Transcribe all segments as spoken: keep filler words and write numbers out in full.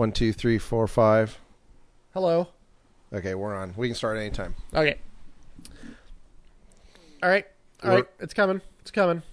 One, two, three, four, five. Hello. Okay, we're on. We can start anytime. Okay. All right. All We're- right. It's coming. It's coming.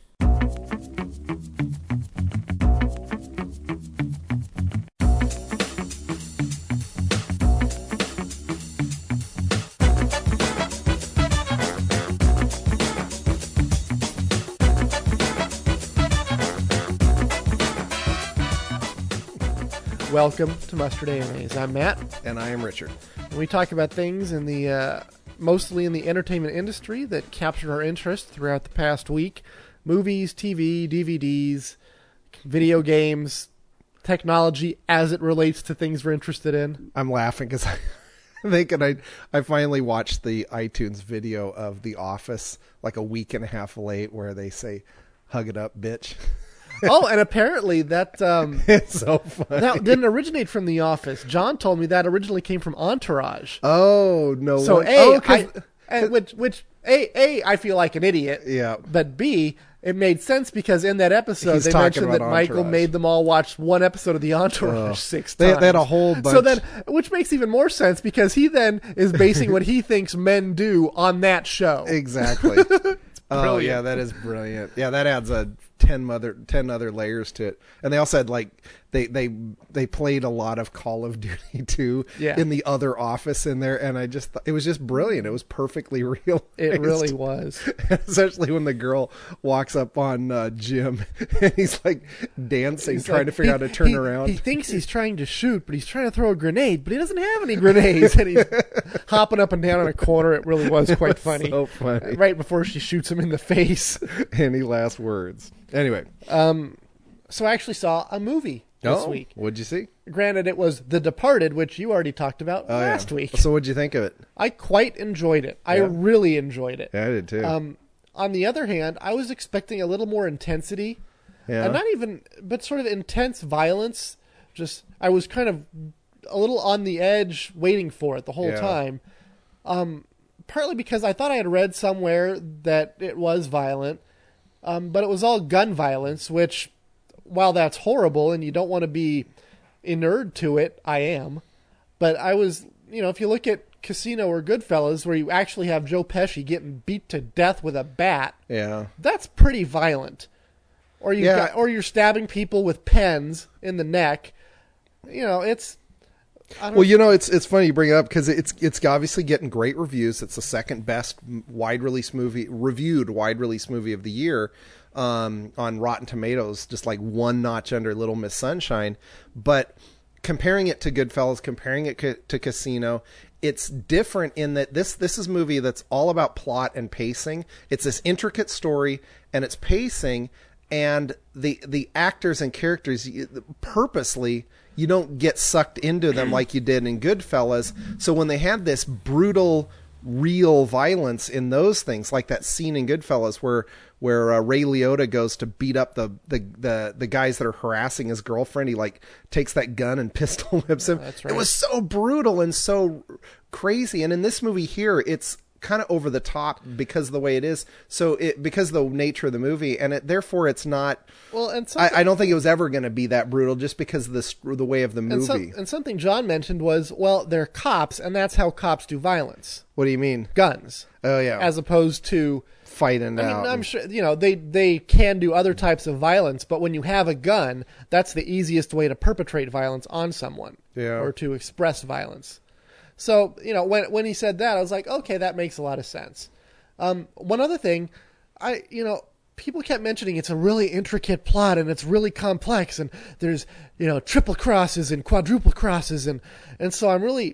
Welcome to Mustard A M As. I'm Matt. And I am Richard. We talk about things in the uh, mostly in the entertainment industry that captured our interest throughout the past week. Movies, T V, D V Ds, video games, technology as it relates to things we're interested in. I'm laughing because I'm thinking I, I finally watched the iTunes video of The Office like a week and a half late where they say, hug it up, bitch. Oh, and apparently that um, It's so funny. that didn't originate from The Office. John told me that originally came from Entourage. Oh, no. So one- A, oh, 'cause- I, and which which A, A, I feel like an idiot. Yeah. But B, it made sense because in that episode He's they talking mentioned that about Michael Entourage. made them all watch one episode of the Entourage Oh. six They- times. they had a whole bunch- So then, which makes even more sense because he then is basing what he thinks men do on that show. Exactly. Oh, brilliant. yeah, that is brilliant. Yeah, that adds a ten other ten other layers to it. And they also had like they they they played a lot of Call of Duty too Yeah. in the other office in there, and I just th- it was just brilliant. It was perfectly real. It really was. Especially when the girl walks up on uh, Jim and he's like dancing, He's trying like- to figure he- out how to turn he- around. He thinks he's trying to shoot, but he's trying to throw a grenade, but he doesn't have any grenades. And he's hopping up and down in a corner. It really was quite was funny. so funny. Right before she shoots him in the face. Any last words? Anyway. Um, so I actually saw a movie this oh, week. what'd you see? Granted, it was The Departed, which you already talked about Oh, last yeah. week. So what'd you think of it? I quite enjoyed it. I Yeah. really enjoyed it. Yeah, I did too. Um, on the other hand, I was expecting a little more intensity. yeah. And not even, but sort of intense violence. Just, I was kind of a little on the edge waiting for it the whole Yeah. time. Um, partly because I thought I had read somewhere that it was violent. Um, but it was all gun violence, which, while that's horrible and you don't want to be inured to it, I am. But I was, you know, if you look at Casino or Goodfellas, where you actually have Joe Pesci getting beat to death with a bat, yeah. that's pretty violent. Or you Yeah. got, or you're stabbing people with pens in the neck. You know, it's. I don't Well, you know, it's it's funny you bring it up because it's it's obviously getting great reviews. It's the second best wide release movie, reviewed wide release movie of the year um, on Rotten Tomatoes, just like one notch under Little Miss Sunshine. But comparing it to Goodfellas, comparing it ca- to Casino, it's different in that this this is a movie that's all about plot and pacing. It's this intricate story and it's pacing, and the the actors and characters you- purposely. You don't get sucked into them like you did in Goodfellas. So when they had this brutal, real violence in those things, like that scene in Goodfellas where where uh, Ray Liotta goes to beat up the, the the the guys that are harassing his girlfriend, he like takes that gun and pistol whips him. That's right. It was so brutal and so crazy. And in this movie here, it's kind of over the top because of the way it is. So it because of the nature of the movie, and it, therefore it's not. well, and I, something, I don't think it was ever going to be that brutal just because of the st- the way of the and, movie. some, and something John mentioned was, well, they're cops, and that's how cops do violence. What do you mean? Guns. Oh yeah, As opposed to, fighting I out. mean, I'm sure, you know, they, they can do other types of violence, but when you have a gun, that's the easiest way to perpetrate violence on someone. Yeah. Or to express violence. So, you know, when when he said that, I was like, okay, that makes a lot of sense. Um, one other thing, I, you know, people kept mentioning it's a really intricate plot and it's really complex and there's, you know, triple crosses and quadruple crosses and, and so I'm really,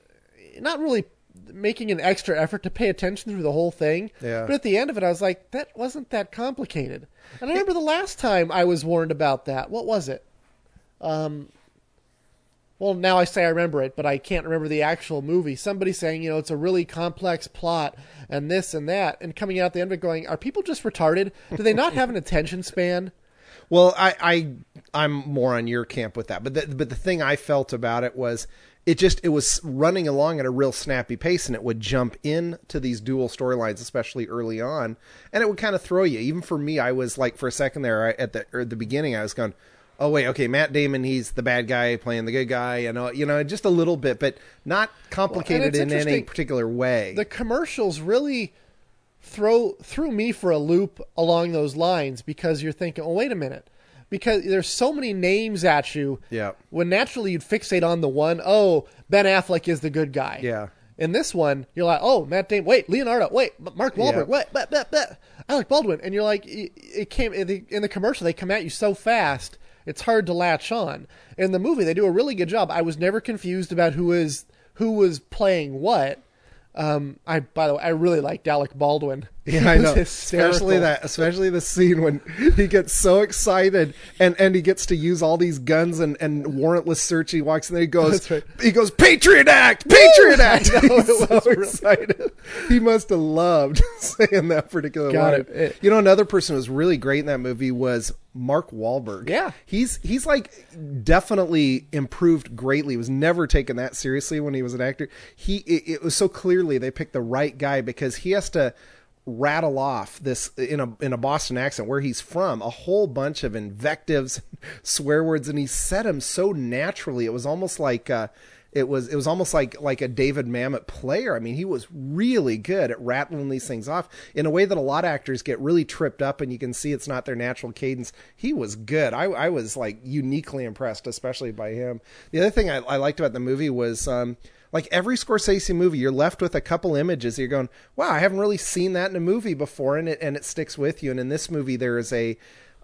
not really making an extra effort to pay attention through the whole thing. Yeah. But at the end of it, I was like, that wasn't that complicated. And I remember the last time I was warned about that. What was it? Um, well, now I say I remember it, but I can't remember the actual movie. Somebody saying, you know, it's a really complex plot and this and that, and coming out at the end of it going, are people just retarded? Do they not have an attention span? Well, I, I I'm more on your camp with that, but the, but the thing I felt about it was it just it was running along at a real snappy pace, and it would jump into these dual storylines, especially early on, and it would kind of throw you. Even for me, I was like for a second there I, at the or at the beginning, I was going, oh wait, okay, Matt Damon, he's the bad guy playing the good guy, you know, you know, just a little bit, but not complicated Well, in any particular way. The commercials really throw threw me for a loop along those lines, because you're thinking, oh, wait a minute. Because there's so many names at you. Yeah. When naturally you'd fixate on the one, oh, Ben Affleck is the good guy. Yeah. In this one, you're like, oh, Matt Damon, wait, Leonardo, wait, Mark Wahlberg, Yeah. wait, bleh, bleh, bleh, Alec Baldwin. And you're like, it, it came in the, in the commercial, they come at you so fast, it's hard to latch on. In the movie, they do a really good job. I was never confused about who is who was playing what. Um, I by the way, I really liked Alec Baldwin. Yeah, He I was know. hysterical. Especially that, especially the scene when he gets so excited and, and he gets to use all these guns and, and warrantless search. He walks in there, he goes, That's right. he goes, Patriot Act, Patriot Act. I know, He's it was so really- excited. He must have loved saying that particular Got line. it. It- You know, another person who was really great in that movie was Mark Wahlberg. Yeah. He's, he's like definitely improved greatly. He was never taken that seriously when he was an actor. He, it, it was so clearly they picked the right guy, because he has to rattle off this in a in a Boston accent where he's from, a whole bunch of invectives, swear words, and he said them so naturally. It was almost like uh, it was it was almost like like a David Mamet player. I mean, he was really good at rattling these things off in a way that a lot of actors get really tripped up, and you can see it's not their natural cadence. He was good. I, I was like uniquely impressed, especially by him. The other thing I, I liked about the movie was. Um, Like every Scorsese movie, you're left with a couple images. You're going, wow, I haven't really seen that in a movie before, and it and it sticks with you. And in this movie, there is a,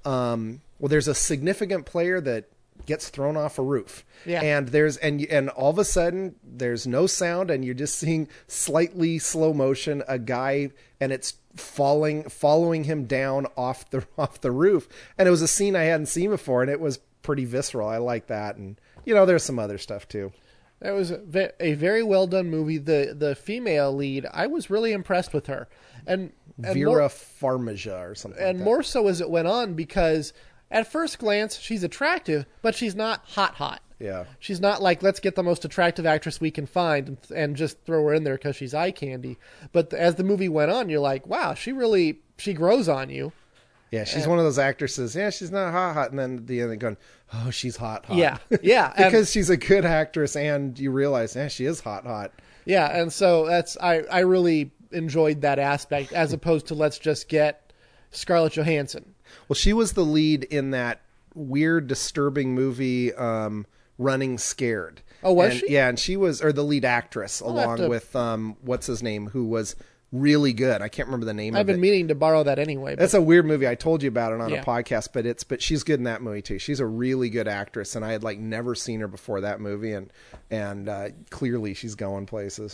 um, well, there's a significant player that gets thrown off a roof, Yeah. and there's and and all of a sudden there's no sound, and you're just seeing slightly slow motion a guy, and it's falling, following him down off the off the roof. And it was a scene I hadn't seen before, and it was pretty visceral. I like that, and you know, there's some other stuff too. That was a, ve- a very well done movie. The the female lead, I was really impressed with her, and, and Vera more, Farmiga or something. and like that. more so as it went on, because at first glance she's attractive, but she's not hot hot. Yeah. She's not like, let's get the most attractive actress we can find and, and just throw her in there because she's eye candy. But as the movie went on, you're like, wow, she really she grows on you. Yeah, she's one of those actresses. Yeah, she's not hot, hot, and then at the end they're going, "Oh, she's hot, hot." Yeah, yeah, and- because she's a good actress, and you realize, yeah, she is hot, hot. Yeah, and so that's I, I really enjoyed that aspect, as opposed to let's just get Scarlett Johansson. Well, she was the lead in that weird, disturbing movie, um, Running Scared. Oh, was And- she? Yeah, and she was, or the lead actress, have along to- with um, what's his name, who was really good. I can't remember the name I've of been it. meaning to borrow that anyway. But That's a weird movie. I told you about it on Yeah. a podcast, but it's but she's good in that movie too. She's a really good actress, and I had like never seen her before that movie, and and uh, clearly she's going places.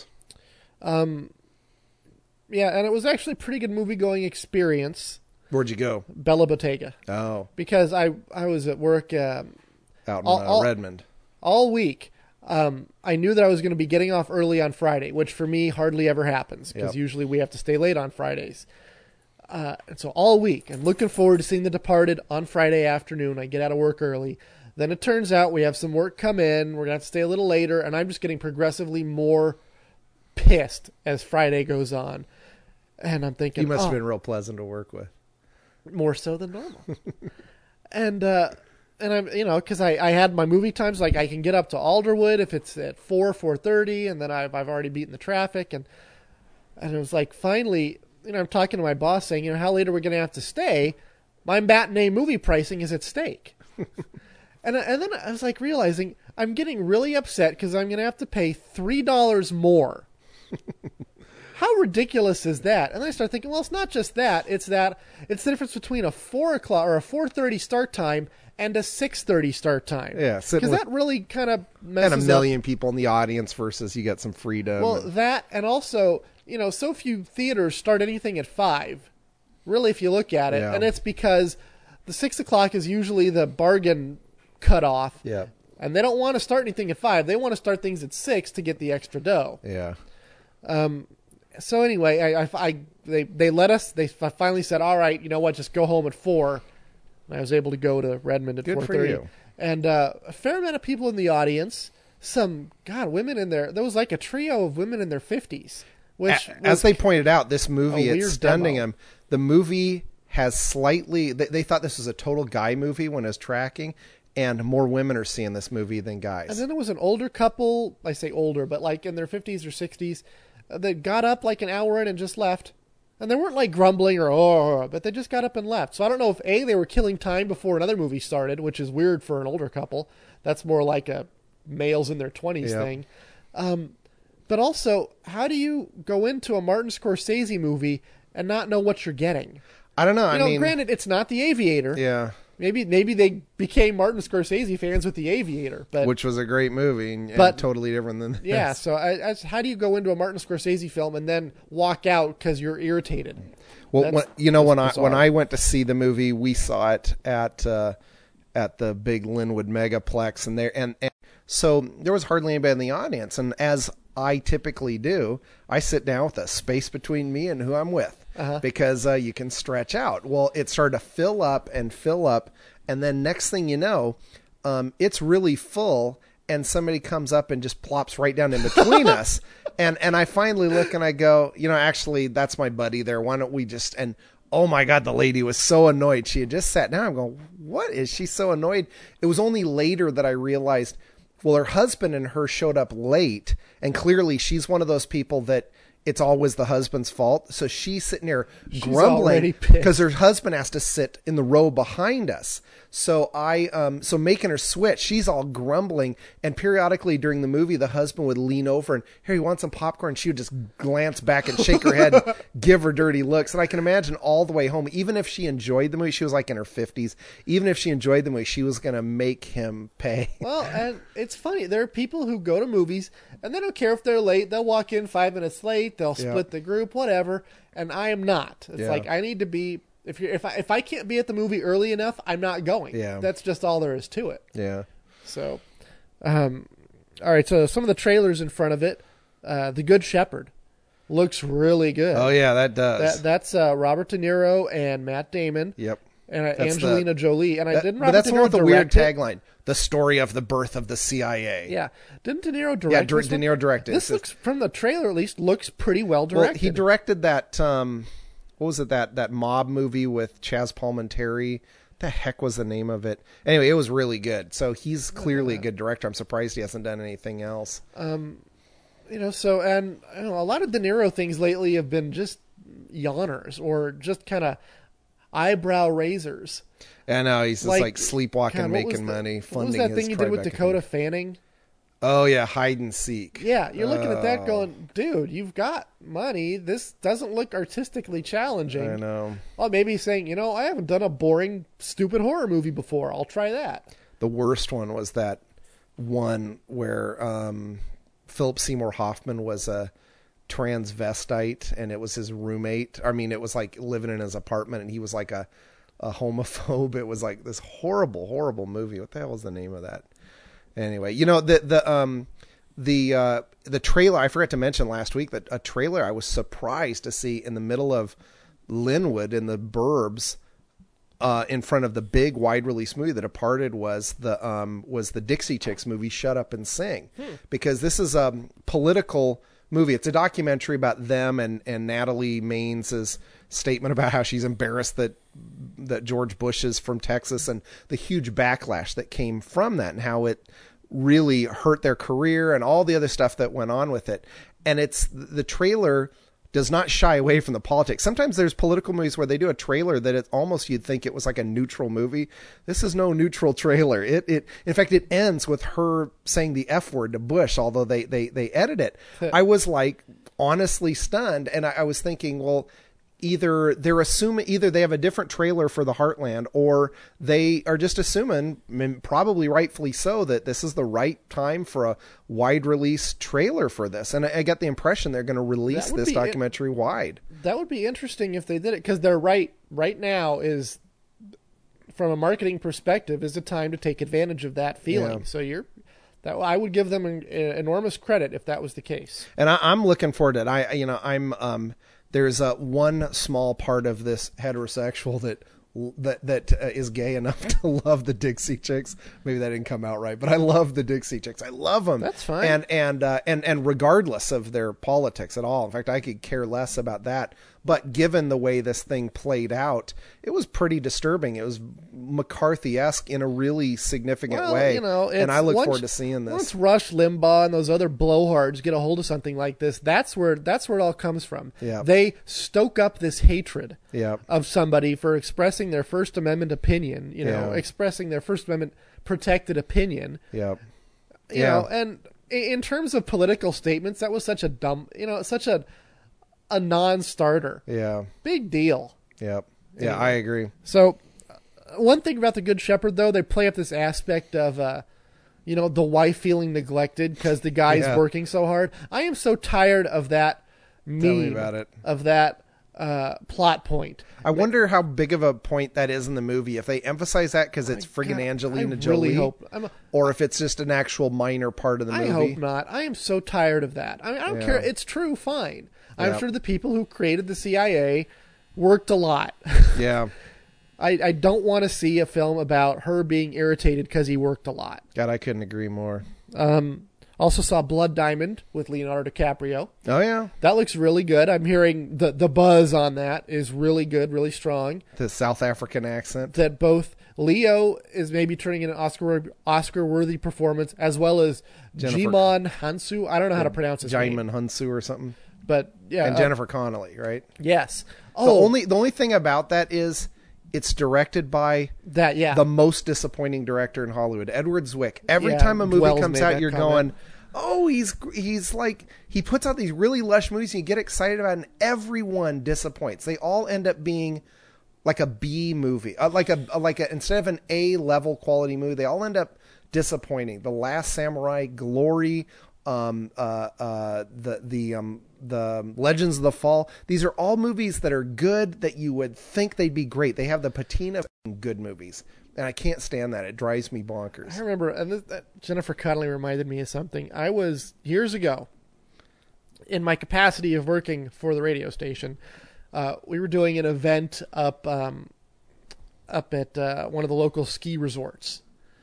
yeah, and it was actually a pretty good movie going experience. Where'd you go? Bella Bottega, Oh, because I I was at work um, out in All- uh, all- Redmond. all week. Um, I knew that I was going to be getting off early on Friday, which for me hardly ever happens, because Yep. usually we have to stay late on Fridays. Uh, and so all week, I'm looking forward to seeing The Departed on Friday afternoon. I get out of work early. Then it turns out we have some work come in. We're going to have to stay a little later, and I'm just getting progressively more pissed as Friday goes on. And I'm thinking, You must have oh, been real pleasant to work with. more so than normal. and uh, and I'm you know because I, I had my movie times, like I can get up to Alderwood if it's at four four thirty, and then I've I've already beaten the traffic, and and it was like finally you know I'm talking to my boss saying, you know how late are we going to have to stay? My matinee movie pricing is at stake. And and then I was like realizing I'm getting really upset because I'm going to have to pay three dollars more. How ridiculous is that? And then I start thinking, well, it's not just that. It's that it's the difference between a four o'clock or a four thirty start time and a six thirty start time. Yeah, sitting because with- that really kind of messes And a up. million people in the audience versus you get some freedom. Well, and- that and also, you know, so few theaters start anything at five. Really, if you look at it, Yeah. and it's because the six o'clock is usually the bargain cutoff. yeah, And they don't want to start anything at five. They want to start things at six to get the extra dough. yeah. So anyway, I, I, I- they they let us. They f- finally said, "All right, you know what? Just go home at four." And I was able to go to Redmond at Good four for thirty. you. And uh, a fair amount of people in the audience. Some God, women in there. There was like a trio of women in their fifties. Which A- was, As they pointed out, this movie, a it's weird stunning demo. them. The movie has slightly, they, they thought this was a total guy movie when it was tracking, and more women are seeing this movie than guys. And then there was an older couple, I say older, but like in their fifties or sixties, uh, that got up like an hour in and just left. And they weren't like grumbling or, oh, but they just got up and left. So I don't know if A, they were killing time before another movie started, which is weird for an older couple. That's more like a males in their twenties Yep. thing. Um, but also, how do you go into a Martin Scorsese movie and not know what you're getting? I don't know. You I know, mean, granted, it's not The Aviator. yeah, Maybe maybe they became Martin Scorsese fans with The Aviator, but which was a great movie and, But- and totally different than this. yeah. So I, I, how do you go into a Martin Scorsese film and then walk out because you're irritated? Well, That's when, you know, when I bizarre. when I went to see the movie, we saw it at uh, at the big Linwood Megaplex, and there and, and so there was hardly anybody in the audience. And as I typically do, I sit down with a space between me and who I'm with Uh-huh. because uh, you can stretch out. Well, it started to fill up and fill up, and then next thing you know, um, it's really full. And somebody comes up and just plops right down in between us. And and I finally look and I go, you know, actually, that's my buddy there. Why don't we just, and oh my God, the lady was so annoyed. She had just sat down. I'm going, what is she so annoyed? It was only later that I realized, well, her husband and her showed up late. And clearly she's one of those people that it's always the husband's fault. So she's sitting there already grumbling pissed. because her husband has to sit in the row behind us. So I, um, so making her switch, she's all grumbling. And periodically during the movie, the husband would lean over and, here, you want some popcorn? She would just glance back and shake her head, and give her dirty looks. And I can imagine all the way home, even if she enjoyed the movie, she was like in her fifties, even if she enjoyed the movie, she was going to make him pay. Well, and it's funny. There are people who go to movies and they don't care if they're late. They'll walk in five minutes late. They'll split Yeah. the group, whatever. And I am not. It's Yeah. like I need to be. If you if I if I can't be at the movie early enough, I'm not going. Yeah. That's just all there is to it. Yeah. So, um, all right. So some of the trailers in front of it, uh, The Good Shepherd, looks really good. Oh yeah, that does. That that's uh, Robert De Niro and Matt Damon. Yep. And uh, That's Angelina Jolie. And I That- didn't. but Robert that's De the one Niro with the weird direct it? tagline: "The story of the birth of the C I A." Yeah, didn't De Niro direct? Yeah, De, this De one? Niro directed. This So- looks, from the trailer at least, looks pretty well well, directed. he directed that. Um, what was it? That that mob movie with Chaz Palminteri. The heck was the name of it? Anyway, it was really good. So he's clearly a good director. I'm surprised he hasn't done anything else. You know, so and I don't know, a lot of De Niro things lately have been just yawners or just kind of eyebrow raisers. I know he's just Like, like, sleepwalking, God, what was making the- money, What funding was that his thing you did with Tribeca Dakota film. Fanning? Oh yeah, hide and seek. Yeah, you're looking at that Oh, going, dude, you've got money. This doesn't look artistically challenging. I know. Well, maybe he's saying, you know, I haven't done a boring, stupid horror movie before. I'll try that. The worst one was that one where um, Philip Seymour Hoffman was a transvestite and it was his roommate. I mean, it was like living in his apartment and he was like a, a homophobe. It was like this horrible, horrible movie. What the hell was the name of that? Anyway, you know, the, the, um, the, uh, the trailer, I forgot to mention last week that a trailer I was surprised to see in the middle of Linwood in the burbs, uh, in front of the big wide release movie The Departed was the, um, was the Dixie Chicks movie, Shut Up and Sing, hmm. because this is a political movie. It's a documentary about them and, and Natalie Mains's statement about how she's embarrassed that that George Bush is from Texas and the huge backlash that came from that and how it really hurt their career and all the other stuff that went on with it. And it's the trailer does not shy away from the politics. Sometimes there's political movies where they do a trailer that it's almost, you'd think it was like a neutral movie. This is no neutral trailer. It, it, in fact, it ends with her saying the F word to Bush, although they, they, they edit it. I was like honestly stunned. And I, I was thinking, well, either they're assuming, either they have a different trailer for the Heartland or they are just assuming, probably rightfully so, that this is the right time for a wide release trailer for this. And I, I get the impression they're going to release this documentary wide. That would be interesting if they did it, because they're right. Right now is, from a marketing perspective, is a time to take advantage of that feeling. Yeah. So you're, that I would give them an, an enormous credit if that was the case. And I, I'm looking forward to it. I, you know, I'm, um, there's a one small part of this heterosexual that that that uh, is gay enough to love the Dixie Chicks. Maybe that didn't come out right, but I love the Dixie Chicks. I love them. That's fine. And and uh, and and regardless of their politics at all. In fact, I could care less about that. But given the way this thing played out, it was pretty disturbing. It was McCarthy-esque in a really significant Well, way. you know, and I it's- look once- forward to seeing this. Once Rush Limbaugh and those other blowhards get a hold of something like this, that's where that's where it all comes from. Yeah. They stoke up this hatred Yeah. of somebody for expressing their First Amendment opinion, you know, Yeah. expressing their First Amendment protected opinion. Yeah. You Yeah. know, and i- in terms of political statements, that was such a dumb, you know, such a a non-starter. Yeah. Big deal. Yeah. Yeah, Anyway. I agree. So, uh, one thing about the Good Shepherd, though, they play up this aspect of, uh, you know, the wife feeling neglected because the guy's Yeah. working so hard. I am so tired of that meme, Tell me about it. of that uh, plot point. I wonder how big of a point that is in the movie. If they emphasize that because it's My friggin' God, Angelina I Jolie, really hope. I'm a, or if it's just an actual minor part of the I movie. hope not. I am so tired of that. I mean, I don't Yeah. care. It's true. Fine. I'm Yeah. sure the people who created the C I A worked a lot. Yeah. I, I don't want to see a film about her being irritated because he worked a lot. God, I couldn't agree more. Um, also saw Blood Diamond with Leonardo DiCaprio. Oh, yeah. That looks really good. I'm hearing the the buzz on that is really good, really strong. The South African accent. That both Leo is maybe turning in an Oscar Oscar worthy performance, as well as Jennifer- Jimon Hansu. I don't know how to pronounce his name, Jaimin Hunsu or something. but yeah, And uh, Jennifer Connelly, right? yes. The Oh, only the only thing about that is it's directed by that yeah. the most disappointing director in Hollywood, Edward Zwick. Every Yeah, time a movie Dwell's comes made out, that you're comment. going, "Oh, he's he's like he puts out these really lush movies, and you get excited about, it, and everyone disappoints. They all end up being like a B movie, uh, like a, a like a instead of an A level quality movie, they all end up disappointing. The Last Samurai, Glory, um, uh, uh, the the um, the Legends of the Fall. These are all movies that are good that you would think they'd be great. They have the patina of good movies, and I can't stand that. It drives me bonkers. I remember, and this, that Jennifer Connelly reminded me of something. I was years ago, in my capacity of working for the radio station, uh, we were doing an event up um, up at uh, one of the local ski resorts,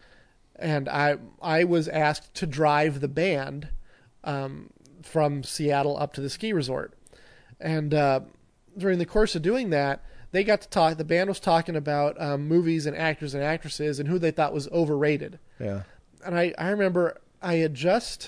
and I I was asked to drive the band um, from Seattle up to the ski resort, and uh, during the course of doing that, they got to talk. The band was talking about um, movies and actors and actresses and who they thought was overrated. Yeah. And I, I remember I had just,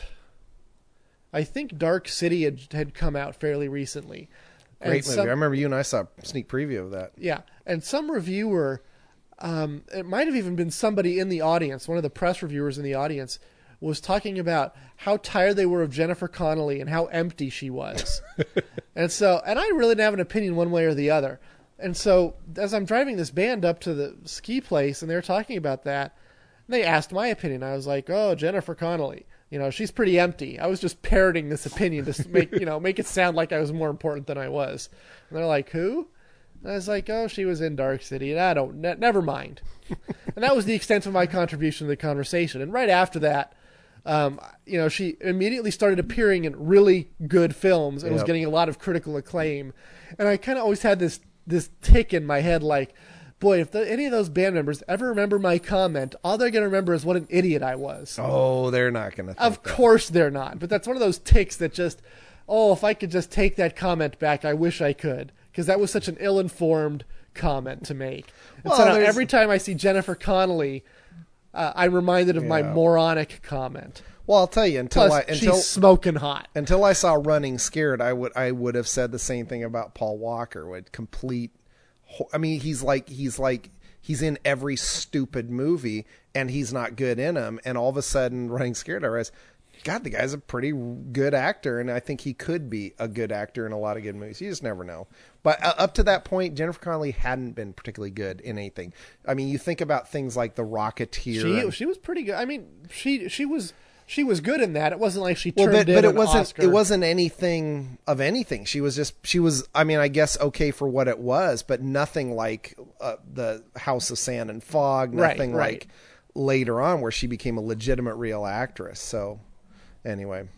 I think Dark City had, had come out fairly recently. Great And movie. some- I remember you and I saw a sneak preview of that. yeah, and some reviewer, um, it might have even been somebody in the audience, one of the press reviewers in the audience, was talking about how tired they were of Jennifer Connelly and how empty she was. and so, and I really didn't have an opinion one way or the other. And so, as I'm driving this band up to the ski place, and they were talking about that, they asked my opinion. I was like, "Oh, Jennifer Connelly, you know, she's pretty empty." I was just parroting this opinion to make you know make it sound like I was more important than I was. And they're like, "Who?" And I was like, "Oh, she was in Dark City." And I don't, ne- never mind. And that was the extent of my contribution to the conversation. And right after that, um, you know, she immediately started appearing in really good films and was Yep. getting a lot of critical acclaim. And I kind of always had this this tick in my head, like, boy, if the, any of those band members ever remember my comment, all they're going to remember is what an idiot I was. Oh, they're not going to. Of course they're not. But that's one of those ticks that just, oh, if I could just take that comment back, I wish I could. Because that was such an ill-informed comment to make. And Well, so now there's- every time I see Jennifer Connelly, uh, I'm reminded of my Yeah. moronic comment. Well, I'll tell you until Plus, I until she's smoking hot. until I saw Running Scared, I would I would have said the same thing about Paul Walker. Would complete. ho- I mean, he's like he's like he's in every stupid movie, and he's not good in them. And all of a sudden, Running Scared, I realized, God, the guy's a pretty good actor, and I think he could be a good actor in a lot of good movies. You just never know. But uh, up to that point, Jennifer Connelly hadn't been particularly good in anything. I mean, you think about things like The Rocketeer. She and- she was pretty good. I mean, she she was she was good in that. It wasn't like she well, turned but, in but it an wasn't Oscar. it wasn't anything of anything. She was just she was. I mean, I guess okay for what it was, but nothing like uh, the House of Sand and Fog. Right, Nothing right. like later on where she became a legitimate real actress. So anyway,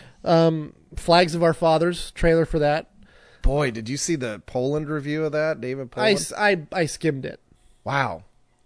Um, Flags of Our Fathers trailer for that. boy, did you see the Poland review of that, David I, Poland? I, I skimmed it. Wow.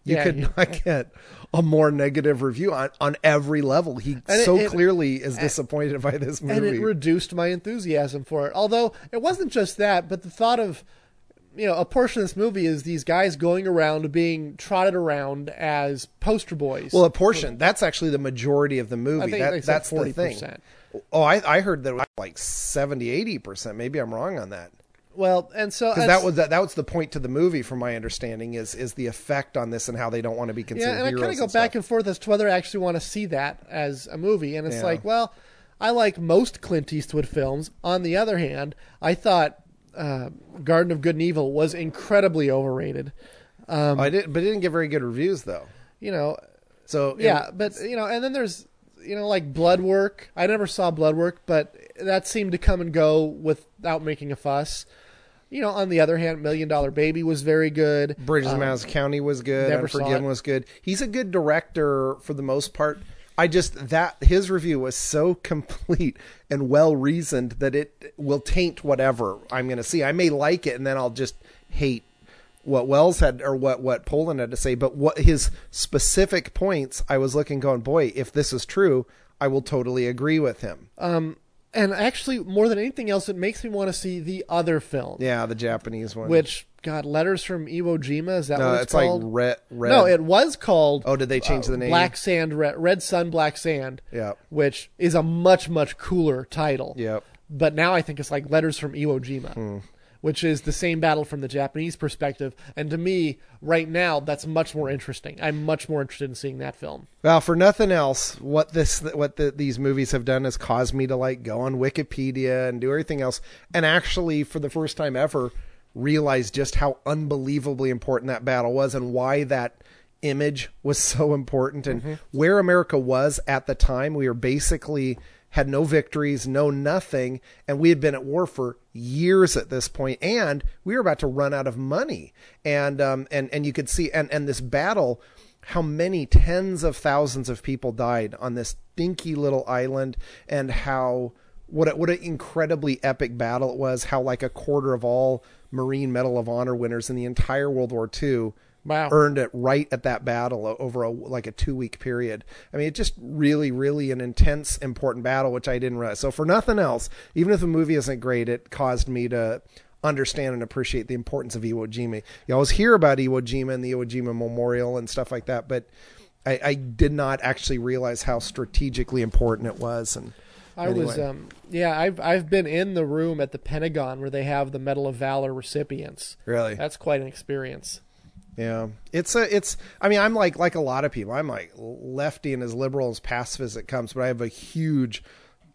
You Yeah, could yeah. not get a more negative review on, on every level. He And it- so it- clearly is disappointed by this movie. And it reduced my enthusiasm for it. Although it wasn't just that, but the thought of, you know, a portion of this movie is these guys going around being trotted around as poster boys. well, a portion. That's actually the majority of the movie. I think that, they said that's the forty thing. percent. Oh, I, I heard that it was like seventy, eighty percent. Maybe I'm wrong on that. Well, and so Because that's- that was that, that was the point to the movie, from my understanding, is is the effect on this and how they don't want to be considered yeah, and I heroes. kind of go and back stuff. and forth as to whether I actually want to see that as a movie. And it's Yeah. like, well, I like most Clint Eastwood films. On the other hand, I thought uh, Garden of Good and Evil was incredibly overrated. Um, I did, but it didn't get very good reviews though. you know, So yeah, it- but you know, and then there's you know like Blood Work. I never saw Blood Work, but that seemed to come and go without making a fuss. You know, on the other hand, Million Dollar Baby was very good. Bridges of Um, Madison County was good. never saw Unforgiven it. was good. He's a good director for the most part. I just that his review was so complete and well reasoned that it will taint whatever I'm going to see. I may like it and then I'll just hate what Wells had or what what Poland had to say. But what his specific points, I was looking, going, boy, if this is true, I will totally agree with him. Um, and actually, more than anything else, it makes me want to see the other film. Yeah, the Japanese one. Which, God, Letters from Iwo Jima, is that no, what it's, it's called? like red, red. No, it was called... Oh, did they change uh, the name? Black Sand, Red, Red Sun, Black Sand. Yeah. Which is a much, much cooler title. Yep. But now I think it's like Letters from Iwo Jima, Hmm. which is the same battle from the Japanese perspective. And to me, right now, that's much more interesting. I'm much more interested in seeing that film. Well, for nothing else, what this what the, these movies have done is caused me to like go on Wikipedia and do everything else, and actually, for the first time ever, realize just how unbelievably important that battle was and why that image was so important and Mm-hmm. where America was at the time. We were basically had no victories, no nothing, and we had been at war for years at this point, and we were about to run out of money. And um and and you could see and and this battle, how many tens of thousands of people died on this dinky little island, and how what a, what an incredibly epic battle it was. How like a quarter of all Marine Medal of Honor winners in the entire World War Two Wow. earned it right at that battle over a, like a two week period. I mean, it just really, really an intense, important battle, which I didn't realize. So for nothing else, even if the movie isn't great, it caused me to understand and appreciate the importance of Iwo Jima. You always hear about Iwo Jima and the Iwo Jima Memorial and stuff like that, but I, I did not actually realize how strategically important it was. And I anyway. was, um, yeah, I've I've been in the room at the Pentagon where they have the Medal of Valor recipients. Really? That's quite an experience. Yeah, it's a, it's, I mean, I'm like, like a lot of people, I'm like lefty and as liberal as pacifist as it comes, but I have a huge,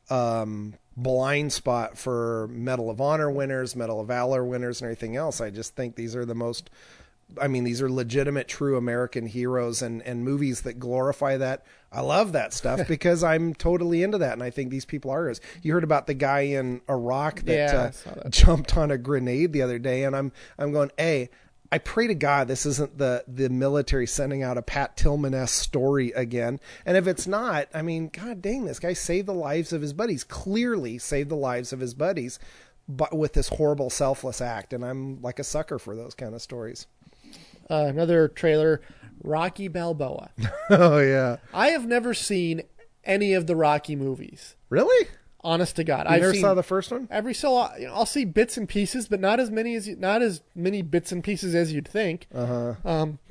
um, blind spot for Medal of Honor winners, Medal of Valor winners, and everything else. I just think these are the most, I mean, these are legitimate, true American heroes, and, and movies that glorify that. I love that stuff because I'm totally into that. And I think these people are. You heard about the guy in Iraq that, Yeah, I uh, saw that. jumped on a grenade the other day. And I'm, I'm going, hey, I pray to God this isn't the, the military sending out a Pat Tillman-esque story again. And if it's not, I mean, God dang, this guy saved the lives of his buddies. Clearly saved the lives of his buddies, but with this horrible, selfless act. And I'm like a sucker for those kind of stories. Uh, another trailer, Rocky Balboa. Oh, yeah. I have never seen any of the Rocky movies. Really? Honest to God, You I've never seen saw the first one? every so you know, I'll see bits and pieces, but not as many as you, not as many bits and pieces as you'd think. Uh-huh. Um,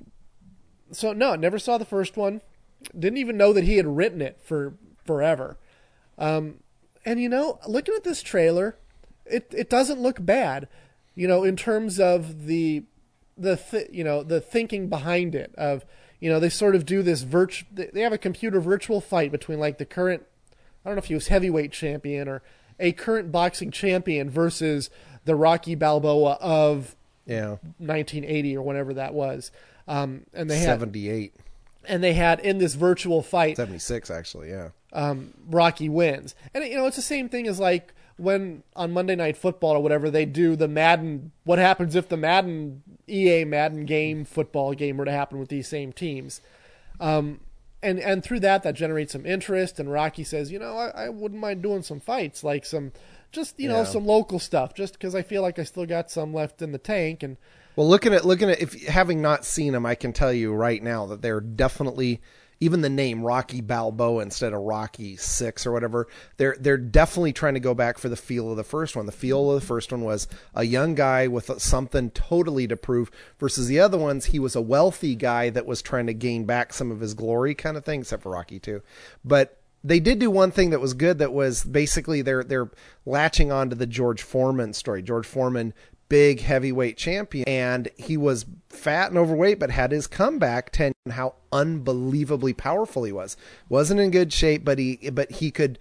so no, never saw the first one. Didn't even know that he had written it for forever. Um, and you know, looking at this trailer, it it doesn't look bad. You know, in terms of the the th- you know the thinking behind it. Of you know they sort of do this virtu- They have a computer virtual fight between like the current. I don't know if he was heavyweight champion or a current boxing champion versus the Rocky Balboa of Yeah. nineteen eighty or whenever that was. Um, and they had seventy-eight. and they had in this virtual fight, seventy-six, actually, yeah. um, Rocky wins. And you know, it's the same thing as like when on Monday Night Football or whatever they do the Madden. What happens if the Madden E A Madden game football game were to happen with these same teams? Um, and and through that, that generates some interest. And Rocky says, you know, I, I wouldn't mind doing some fights, like some just you know Yeah. some local stuff, just because I feel like I still got some left in the tank. And Well, looking at looking at if having not seen them, I can tell you right now that they're definitely, even the name Rocky Balboa instead of Rocky Six or whatever, they're they're definitely trying to go back for the feel of the first one. The feel of the first one was a young guy with something totally to prove, versus the other ones, he was a wealthy guy that was trying to gain back some of his glory, kind of thing, except for Rocky Two. But they did do one thing that was good. That was basically they're they're latching on to the George Foreman story. George Foreman, big heavyweight champion, and he was fat and overweight, but had his comeback, telling how unbelievably powerful he was. Wasn't in good shape, but he but he could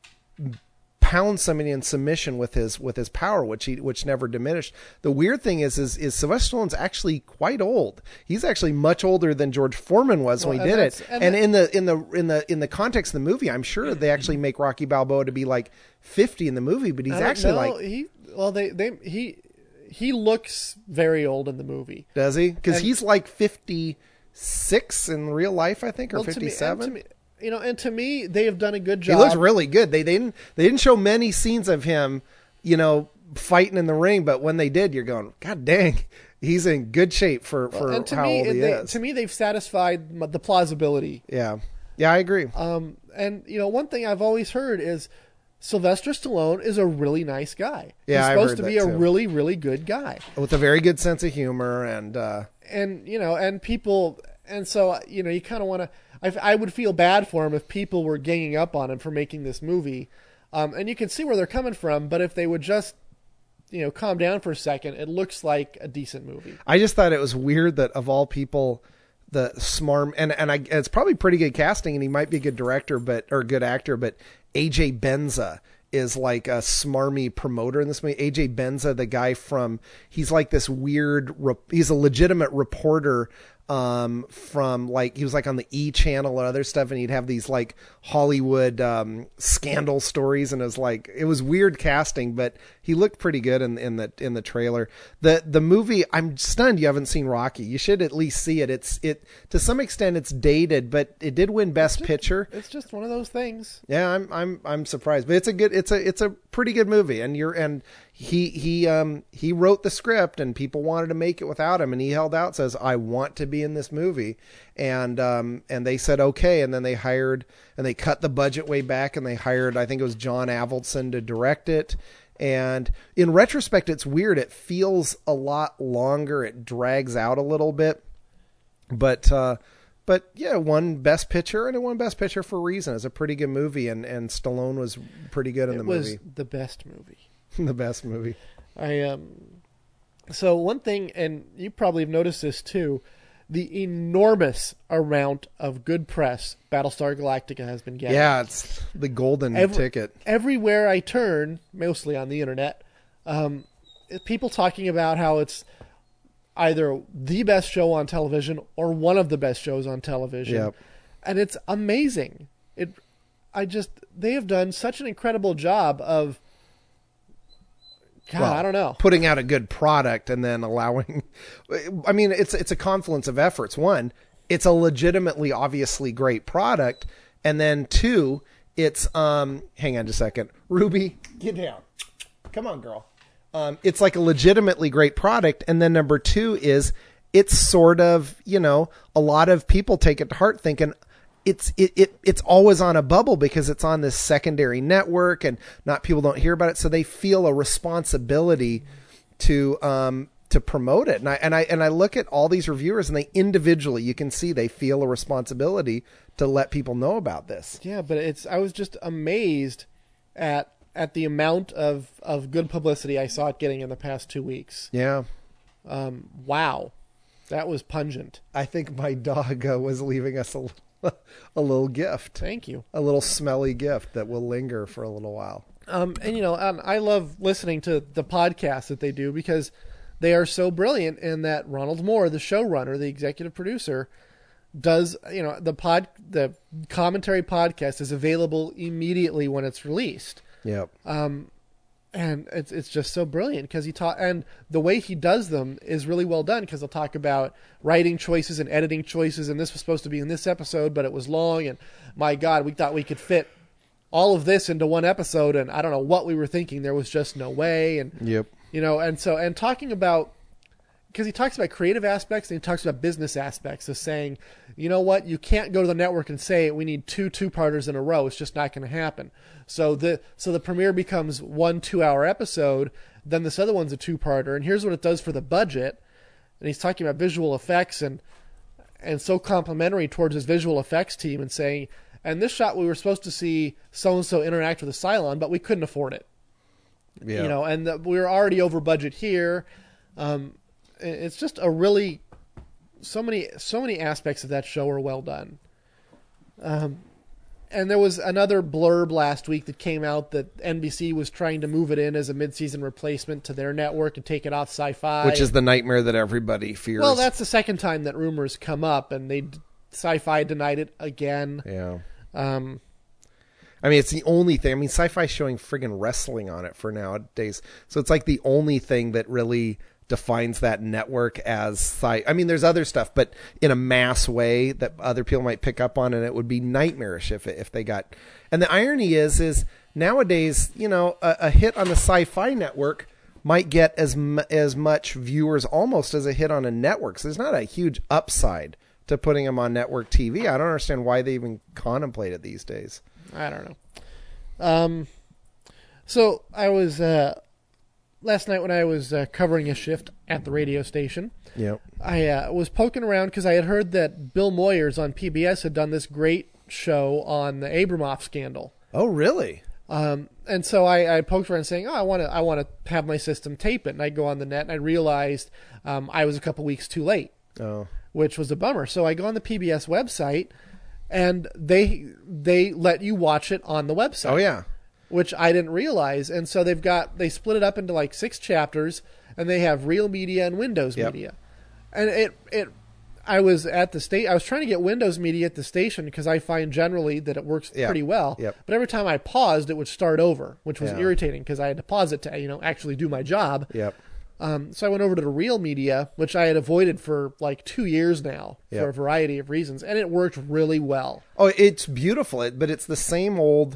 pound somebody in submission with his with his power, which he which never diminished. The weird thing is is, is Sylvester Stallone's actually quite old. He's actually much older than George Foreman was well, when he did it. And, and in the in the in the in the context of the movie, I'm sure they actually make Rocky Balboa to be like fifty in the movie, but he's actually know. like he well they they he. He looks very old in the movie. Does he? Because he's like fifty-six in real life, I think, or well, fifty-seven. Me, you know, and to me, they have done a good job. He looks really good. They, they didn't they didn't show many scenes of him, you know, fighting in the ring, but when they did, you're going, God dang, he's in good shape for, for well, how me, old he they, is. To me, they've satisfied the plausibility. Yeah. Yeah, I agree. Um, and, you know, one thing I've always heard is Sylvester Stallone is a really nice guy. Yeah, he's I've supposed heard to be that a too. really, really good guy with a very good sense of humor, and uh, and you know, and people, and so you know, you kind of want to. I, I would feel bad for him if people were ganging up on him for making this movie, um, and you can see where they're coming from. But if they would just, you know, calm down for a second, it looks like a decent movie. I just thought it was weird that of all people, the smarm and and I, it's probably pretty good casting, and he might be a good director, but or a good actor, but A J Benza is like a smarmy promoter in this movie. A J Benza, the guy from, he's like this weird, he's a legitimate reporter um, from like, he was like on the E channel and other stuff. And he'd have these like Hollywood um, scandal stories. And it was like, it was weird casting, but he looked pretty good in, in the, in the trailer. The, the movie, I'm stunned you haven't seen Rocky. You should at least see it. It's, it, to some extent it's dated, but it did win Best it's just, Picture. It's just one of those things. Yeah, I'm, I'm, I'm surprised, but it's a good, it's a, it's a pretty good movie. And you're, and he, he, um, he wrote the script and people wanted to make it without him. And he held out, says, I want to be in this movie. And, um, and they said, okay. And then they hired, and they cut the budget way back, and they hired, I think it was John Avildsen to direct it. And in retrospect, it's weird. It feels a lot longer. It drags out a little bit, but, uh, but yeah, won Best Picture, and it won Best Picture for a reason. It's a pretty good movie, and, and Stallone was pretty good in it the was movie. The best movie. The best movie. I um. So one thing, and you probably have noticed this too, the enormous amount of good press Battlestar Galactica has been getting. Yeah, it's the golden Every, ticket. Everywhere I turn, mostly on the internet, um, people talking about how it's either the best show on television or one of the best shows on television. Yep. And it's amazing. It, I just, they have done such an incredible job of, God, well, I don't know, putting out a good product and then allowing, I mean, it's, it's a confluence of efforts. One, it's a legitimately, obviously great product. And then two, it's, um, hang on just a second. Ruby, get down. Come on, girl. Um, it's like a legitimately great product. And then number two is it's sort of, you know, a lot of people take it to heart thinking it's, it, it, it's always on a bubble because it's on this secondary network and not, people don't hear about it. So they feel a responsibility to, um, to promote it. And I, and I, and I look at all these reviewers and they individually, you can see they feel a responsibility to let people know about this. Yeah. But it's, I was just amazed at, at the amount of, of good publicity I saw it getting in the past two weeks. Yeah. Um, wow. That was pungent. I think my dog uh, was leaving us a, a little gift. Thank you. A little smelly gift that will linger for a little while. Um, and, you know, um, I love listening to the podcasts that they do because they are so brilliant in that Ronald Moore, the showrunner, the executive producer, does, you know, the pod, the commentary podcast is available immediately when it's released. Yep. Um, and it's it's just so brilliant because he taught, and the way he does them is really well done because they'll talk about writing choices and editing choices, and this was supposed to be in this episode, but it was long, and my God, we thought we could fit all of this into one episode, and I don't know what we were thinking. There was just no way, and yep. You know, and so and talking about because he talks about creative aspects and he talks about business aspects of saying, you know what, you can't go to the network and say we need two two-parters in a row. It's just not going to happen. So the so the premiere becomes one two-hour episode, then this other one's a two-parter, and here's what it does for the budget. And he's talking about visual effects and and so complimentary towards his visual effects team and saying, and this shot we were supposed to see so-and-so interact with a Cylon, but we couldn't afford it. Yeah. You know, and the, we were already over budget here. Um, it's just a really, so many, so many aspects of that show are well done. Um, and there was another blurb last week that came out that N B C was trying to move it in as a mid-season replacement to their network and take it off Sci-Fi. Which is the nightmare that everybody fears. Well, that's the second time that rumors come up, and they Sci-Fi denied it again. Yeah. Um, I mean, it's the only thing. I mean, Sci-Fi's showing friggin' wrestling on it for nowadays. So it's like the only thing that really defines that network as sci. I mean, there's other stuff, but in a mass way that other people might pick up on, and it would be nightmarish if if they got. And the irony is, is nowadays, you know, a, a hit on the Sci-Fi network might get as as much viewers almost as a hit on a network. So there's not a huge upside to putting them on network T V. I don't understand why they even contemplate it these days. I don't know. Um, so I was uh, last night when I was uh, covering a shift at the radio station. Yeah, I uh, was poking around because I had heard that Bill Moyers on P B S had done this great show on the Abramoff scandal. Oh, really? Um, and so I, I poked around saying, "Oh, I want to, I want to have my system tape it." And I go on the net, and I realized um, I was a couple weeks too late, Oh, which was a bummer. So I go on the P B S website, and they they let you watch it on the website. oh yeah. Which I didn't realize. And so they've got, they split it up into like six chapters, and they have Real Media and Windows Yep. Media. And it, it, I was at the state, I was trying to get Windows Media at the station because I find generally that it works Yeah. pretty well. Yep. But every time I paused, it would start over, which was Yeah. irritating because I had to pause it to, you know, actually do my job. Yep. Um, so I went over to the Real Media, which I had avoided for like two years now Yep. for a variety of reasons, and it worked really well. Oh, it's beautiful, it, but it's the same old,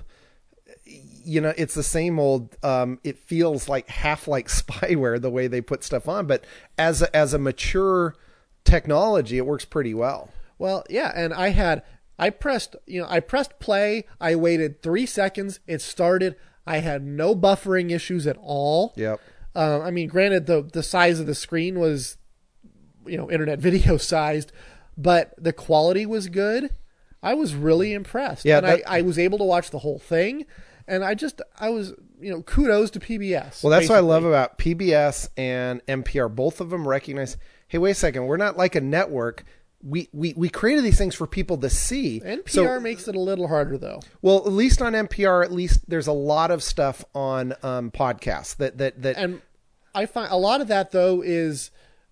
you know, it's the same old, um, it feels like half like spyware the way they put stuff on, but as a, as a mature technology, it works pretty well. Well, yeah, and I had, I pressed, you know, I pressed play, I waited three seconds, it started, I had no buffering issues at all. Yep. Uh, I mean, granted, the the size of the screen was, you know, internet video sized, but the quality was good. I was really impressed. Yeah, and that- I, I was able to watch the whole thing, and I just, I was, you know, kudos to P B S. Well, that's what I love basically. about P B S and N P R. Both of them recognize, hey, wait a second, we're not like a network. We, we, we created these things for people to see. N P R So- makes it a little harder, though. Well, at least on N P R, at least there's a lot of stuff on um, podcasts that that that. And I find a lot of that though is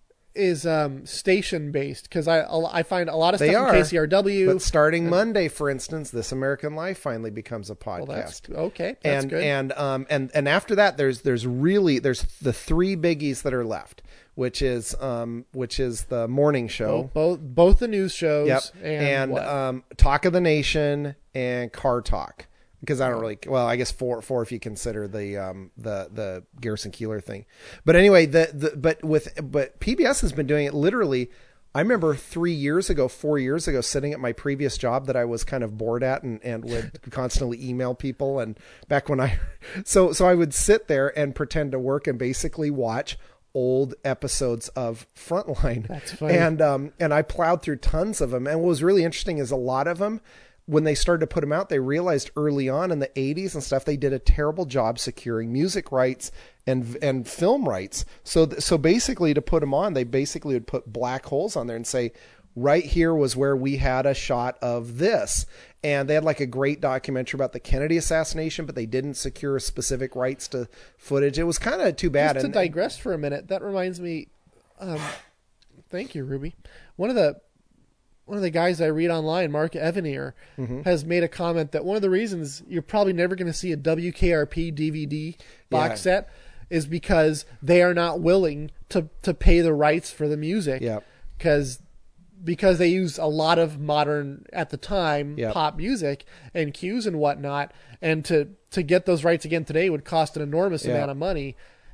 is um, station based because I I find a lot of They stuff are, on K C R W. But starting Monday, for instance, This American Life finally becomes a podcast. Well, that's okay. That's and good. and um and and after that, there's there's really there's the three biggies that are left, which is um which is the morning show. both, both both the news shows. Yep. And, And, what? um, Talk of the Nation and Car Talk. Because I don't really, well, I guess four, four if you consider the um, the the Garrison Keeler thing. But anyway, the, the but with but P B S has been doing it literally. I remember three years ago, four years ago, sitting at my previous job that I was kind of bored at and, and would constantly email people. And back when I, so so I would sit there and pretend to work and basically watch old episodes of Frontline. That's funny. And um and I plowed through tons of them. And what was really interesting is a lot of them, when they started to put them out, they realized early on in the eighties and stuff, they did a terrible job securing music rights and and film rights. So th- so basically, to put them on, they basically would put black holes on there and say, right here was where we had a shot of this. And they had like a great documentary about the Kennedy assassination, but they didn't secure specific rights to footage. It was kind of too bad. Just to and, digress for a minute, that reminds me. Um, thank you, Ruby. One of the one of the guys I read online, Mark Evanier, Mm-hmm. has made a comment that one of the reasons you're probably never going to see a W K R P D V D box Yeah. set is because they are not willing to to pay the rights for the music. Yep. Because because they use a lot of modern, at the time, Yep. pop music and cues and whatnot, and to to get those rights again today would cost an enormous Yeah. amount of money.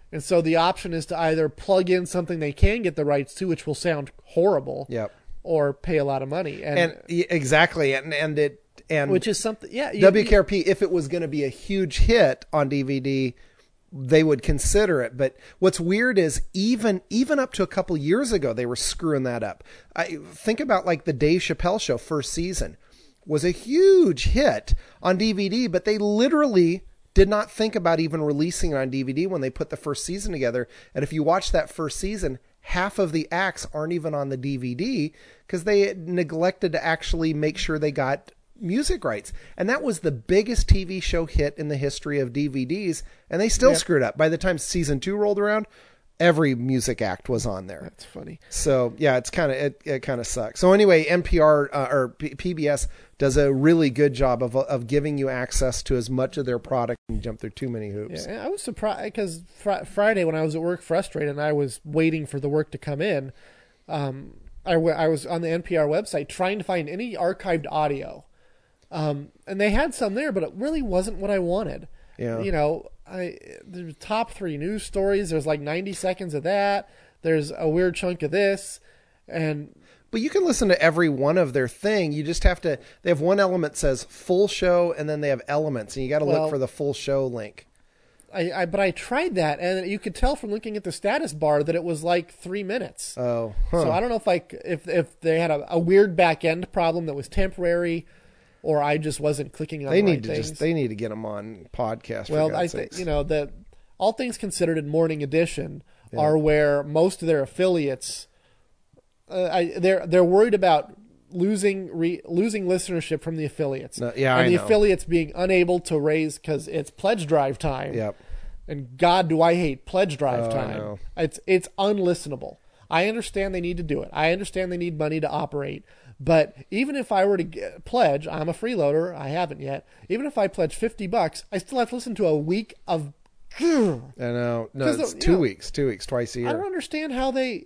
And so the option is to either plug in something they can get the rights to, which will sound horrible, Yep. or pay a lot of money. And, And y- exactly, and and it and which is something, yeah. You, W K R P, if it was going to be a huge hit on D V D, they would consider it. But what's weird is even even up to a couple years ago, they were screwing that up. I think about like the Dave Chappelle Show first season was a huge hit on D V D, but they literally did not think about even releasing it on D V D when they put the first season together. And if you watch that first season, half of the acts aren't even on the D V D because they neglected to actually make sure they got music rights. And that was the biggest T V show hit in the history of D V Ds. And they still Yep. screwed up. By the time season two rolled around, every music act was on there. That's funny. So yeah, it's kind of, it, it kind of sucks. So anyway, N P R uh, or P- PBS does a really good job of, of giving you access to as much of their product and jump through too many hoops. Yeah, I was surprised because fr- Friday when I was at work frustrated and I was waiting for the work to come in, um, I, w- I was on the N P R website trying to find any archived audio. Um, and they had some there, but it really wasn't what I wanted. Yeah. You know, I the top three news stories, there's like ninety seconds of that. There's a weird chunk of this. And But you can listen to every one of their thing. You just have to, they have one element that says full show and then they have elements and you got to Well, look for the full show link. I, I, but I tried that and you could tell from looking at the status bar that it was like three minutes. Oh, huh. So I don't know if I, c- if, if they had a, a weird back end problem that was temporary or I just wasn't clicking on they the need right to things. just, they need to get them on podcast. For Well, God's I sakes. think, you know, the All Things Considered and Morning Edition are where most of their affiliates, uh, I, they're, they're worried about losing re, losing listenership from the affiliates. No, yeah, and I the know. affiliates being unable to raise because it's pledge drive time. Yep. And God, do I hate pledge drive Oh, I time. know. It's it's unlistenable. I understand they need to do it. I understand they need money to operate. But even if I were to get, pledge, I'm a freeloader. I haven't yet. Even if I pledge fifty bucks, I still have to listen to a week of. I know. No, 'Cause the- it's you two know, weeks, two weeks, twice a I don't year. understand how they.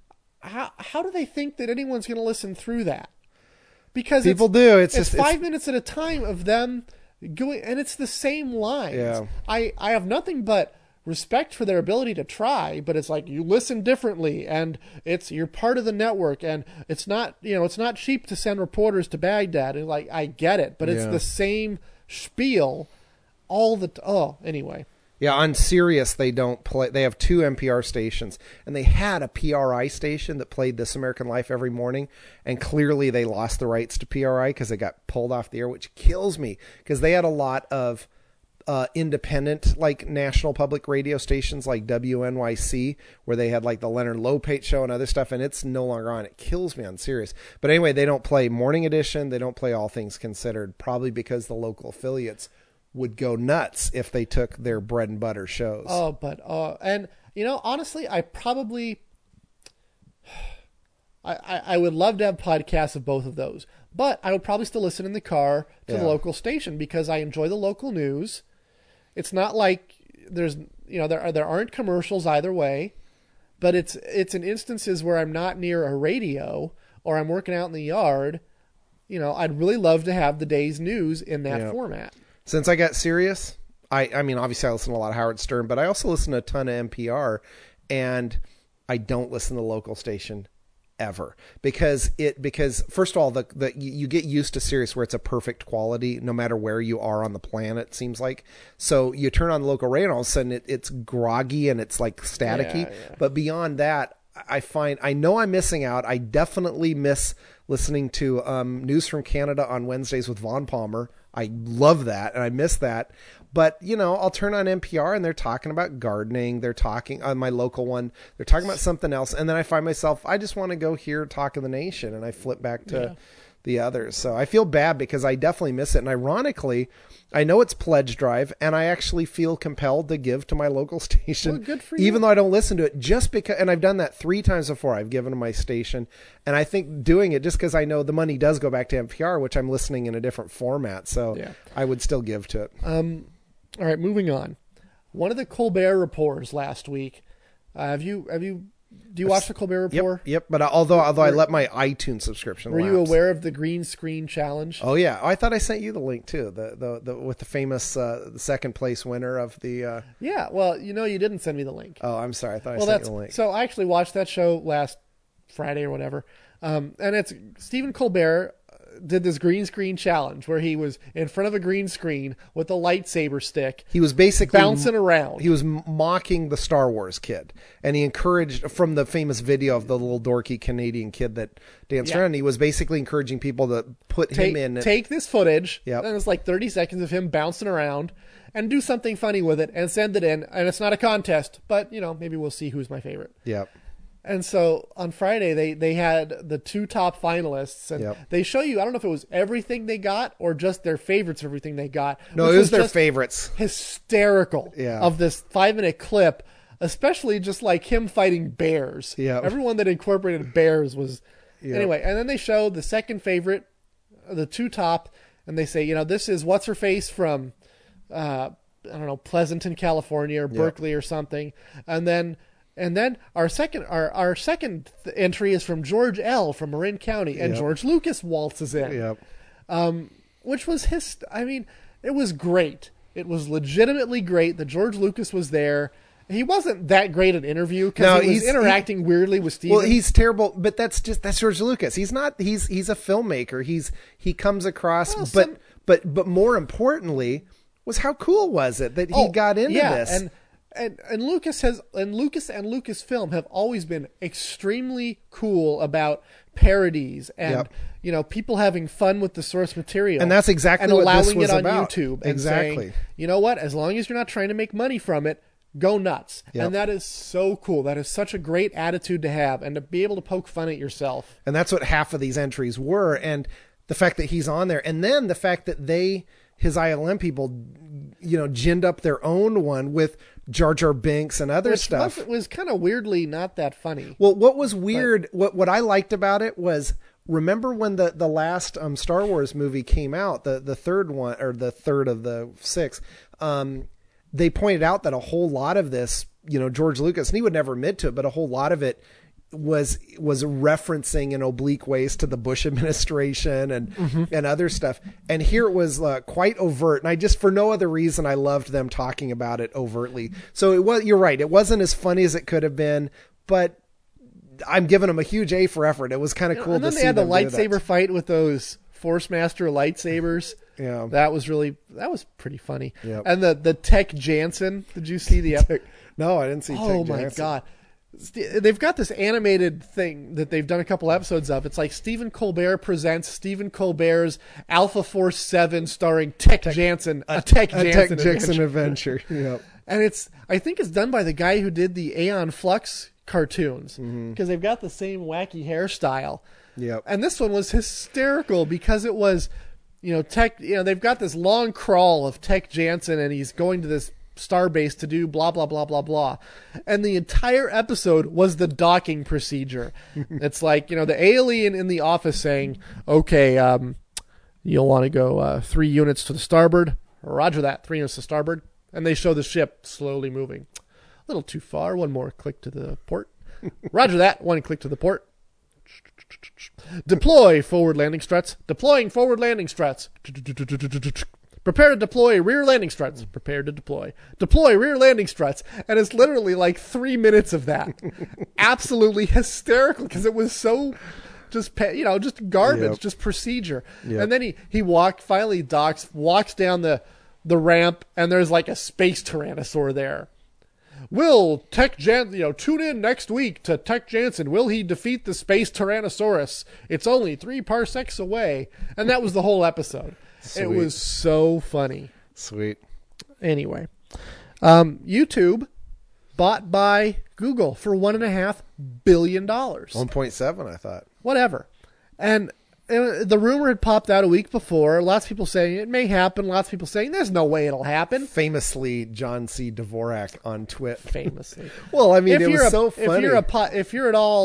How how do they think that anyone's going to listen through that? Because People it's, do. It's it's just, five it's, minutes at a time of them going, and it's the same lines. Yeah. I, I have nothing but respect for their ability to try, but it's like you listen differently, and it's you're part of the network, and it's not you know it's not cheap to send reporters to Baghdad. And like I get it, but it's Yeah. the same spiel all the t- oh anyway. yeah, on Sirius, they don't play. They have two N P R stations, and they had a P R I station that played This American Life every morning, and clearly they lost the rights to P R I because they got pulled off the air, which kills me because they had a lot of uh, independent, like national public radio stations like W N Y C, where they had like the Leonard Lopate show and other stuff, and it's no longer on. It kills me on Sirius. But anyway, they don't play Morning Edition. They don't play All Things Considered, probably because the local affiliates would go nuts if they took their bread and butter shows. Oh, but uh, and you know, honestly, I probably, I, I I would love to have podcasts of both of those, but I would probably still listen in the car to Yeah. the local station because I enjoy the local news. It's not like there's you know there are, there aren't commercials either way, but it's it's in instances where I'm not near a radio or I'm working out in the yard. You know, I'd really love to have the day's news in that Yeah. format. Since I got Sirius, I, I mean, obviously I listen to a lot of Howard Stern, but I also listen to a ton of N P R, and I don't listen to the local station ever because it because first of all the the you you get used to Sirius where it's a perfect quality no matter where you are on the planet, it seems like. So you turn on the local radio and all of a sudden it, it's groggy and it's like staticky. Yeah, yeah. But beyond that, I find I know I'm missing out. I definitely miss listening to um, News from Canada on Wednesdays with Vaughn Palmer. I love that and I miss that. But, you know, I'll turn on N P R and they're talking about gardening. They're talking on my local one. They're talking about something else. And then I find myself, I just want to go hear Talk of the Nation. And I flip back to Yeah. the others. So I feel bad because I definitely miss it. And ironically, I know it's Pledge Drive and I actually feel compelled to give to my local station. Well, good for you. Even though I don't listen to it just because, and I've done that three times before. I've given to my station. And I think doing it just because I know the money does go back to N P R, which I'm listening in a different format. So Yeah. I would still give to it. Um, all right, moving on. One of the Colbert reporters last week. Uh, have you have you Do you watch the Colbert Report? Yep, yep. But although although I let my iTunes subscription Were lapse. you aware of the green screen challenge? Oh yeah, oh, I thought I sent you the link too. The the, the with the famous uh, the second place winner of the. Uh... Yeah, well, you know, you didn't send me the link. Oh, I'm sorry. I thought well, I sent that's, you the link. So I actually watched that show last Friday or whatever, um, and it's Stephen Colbert did this green screen challenge where he was in front of a green screen with a lightsaber stick. He was basically bouncing around. He was mocking the Star Wars kid, and he encouraged from the famous video of the little dorky Canadian kid that danced Yeah. around. He was basically encouraging people to put take, him in. Take this footage, Yep. and it's like thirty seconds of him bouncing around, and do something funny with it, and send it in. And it's not a contest, but you know, maybe we'll see who's my favorite. Yep. And so on Friday, they, they had the two top finalists, and Yep. they show you, I don't know if it was everything they got or just their favorites of everything they got. No, which it was their just favorites. hysterical Yeah. of this five minute clip, especially just like him fighting bears. Yep. Everyone that incorporated bears was. Yep. Anyway, and then they show the second favorite, the two top, and they say, you know, this is what's her face from, uh, I don't know, Pleasanton, California, or Berkeley or something. And then. And then our second our, our second th- entry is from George L. from Marin County, and Yep. George Lucas waltzes in, Yep. um, which was his. I mean, it was great. It was legitimately great that George Lucas was there. He wasn't that great at interview because No, he was he's- interacting weirdly with Steven. Well, he's terrible, but that's just that's George Lucas. He's not. He's he's a filmmaker. He's he comes across, Well, but some- but but more importantly, was how cool was it that he Oh, got into yeah, this? and and and Lucas has and Lucas and Lucasfilm have always been extremely cool about parodies and Yep. you know, people having fun with the source material, And that's exactly and what allowing this was it on about. YouTube. And Exactly. saying, you know what? As long as you're not trying to make money from it, go nuts. Yep. And that is so cool. That is such a great attitude to have, and to be able to poke fun at yourself. And that's what half of these entries were. And the fact that he's on there, and then the fact that they, his I L M people, you know, ginned up their own one with Jar Jar Binks and other Which stuff. was, was kind of weirdly not that funny. Well, what was weird, what what I liked about it was, remember when the the last um, Star Wars movie came out, the the third one, or the third of the six, um, they pointed out that a whole lot of this, you know, George Lucas, and he would never admit to it, but a whole lot of it was was referencing in oblique ways to the Bush administration and Mm-hmm. and other stuff. And here it was uh, quite overt. And I just, for no other reason, I loved them talking about it overtly. So it was, you're right, it wasn't as funny as it could have been, but I'm giving them a huge A for effort. It was kind of cool And to then see they had the them do that. lightsaber fight with those Force Master lightsabers. Yeah. That was really, that was pretty funny. Yep. And the, the Tech Jansen, did you see the episode? No, I didn't see. Oh Ted my Jansen. God. St- They've got this animated thing that they've done a couple episodes of. It's like Stephen Colbert presents Stephen Colbert's Alpha Force seven starring Tech, Jansen, a, Tech A Jansen Tech Jansen adventure. adventure. Yep. And it's, I think it's done by the guy who did the Aeon Flux cartoons, because Mm-hmm. they've got the same wacky hairstyle. Yep. And this one was hysterical because it was, you know, Tech, you know, they've got this long crawl of Tech Jansen, and he's going to this starbase to do blah, blah, blah, blah, blah. And the entire episode was the docking procedure. It's like, you know, the alien in the office saying, okay, um, you'll want to go uh, three units to the starboard. Roger that, three units to starboard. And they show the ship slowly moving. A little too far. One more click to the port. Roger that. One click to the port. Deploy forward landing struts. Deploying forward landing struts. Prepare to deploy rear landing struts. Prepare to deploy. Deploy rear landing struts. And it's literally like three minutes of that. Absolutely hysterical because it was so just, pa- you know, just garbage, Yep. just procedure. Yep. And then he, he walked, finally docks, walks down the, the ramp, and there's like a space tyrannosaur there. Will Tech Jan, you know, tune in next week to Tech Jansen. Will he defeat the space Tyrannosaurus? It's only three parsecs away. And that was the whole episode. Sweet. It was so funny. Sweet. Anyway, um, YouTube bought by Google for one and a half billion dollars. one point seven, I thought. Whatever. And uh, the rumor had popped out a week before. Lots of people saying it may happen. Lots of people saying there's no way it'll happen. Famously, John C. Dvorak on Twitter. Famously. Well, I mean, if it you're was a, so funny. If you're a po- if you're at all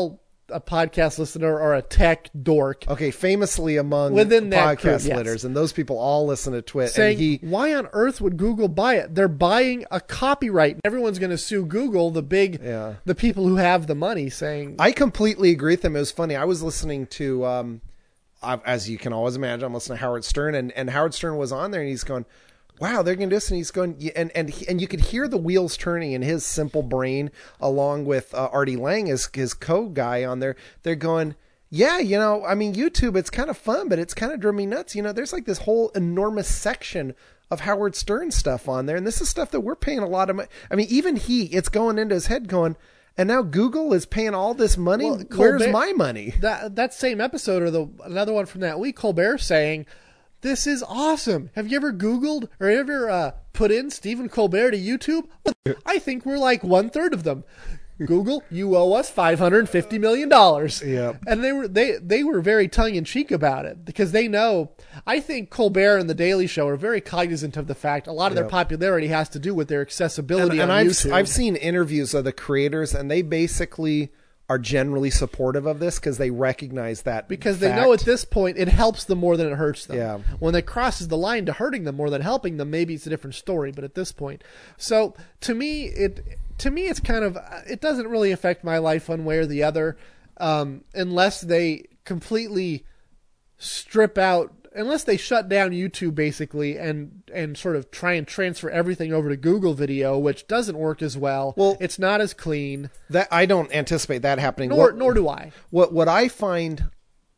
a podcast listener or a tech dork Okay, famously among Within that podcast group, yes. litters, and those people all listen to Twit. saying, and he, why on earth would Google buy it? They're buying a copyright. Everyone's going to sue Google, the big, Yeah. the people who have the money, saying, I completely agree with him. It was funny. I was listening to, um, I- as you can always imagine, I'm listening to Howard Stern, and, and Howard Stern was on there, and he's going, wow, they're going to do this. And he's going, yeah, and, and, he, and you could hear the wheels turning in his simple brain, along with uh, Artie Lang, his, his co-guy on there. They're going, yeah, you know, I mean, YouTube, it's kind of fun, but it's kind of driving me nuts. You know, there's like this whole enormous section of Howard Stern stuff on there. And this is stuff that we're paying a lot of money. I mean, even he, it's going into his head going, and now Google is paying all this money. Well, Where's Colbert- my money? that that same episode or the another one from that week, Colbert saying, this is awesome. Have you ever Googled or ever uh, put in Stephen Colbert to YouTube? I think we're like one third of them. Google, you owe us five hundred fifty million dollars. Yep. And they were they they were very tongue in cheek about it because they know. I think Colbert and the Daily Show are very cognizant of the fact a lot of Yep. their popularity has to do with their accessibility And, and on I've YouTube. I've seen interviews of the creators, and they basically are generally supportive of this because they recognize that Because they fact. know at this point it helps them more than it hurts them. Yeah. When it crosses the line to hurting them more than helping them, maybe it's a different story. But at this point, so to me, it to me it's kind of it doesn't really affect my life one way or the other, um, unless they completely strip out, unless they shut down YouTube basically and and sort of try and transfer everything over to Google Video, which doesn't work as well. Well- it's not as clean. That I don't anticipate that happening. Nor What- nor do I. What what I find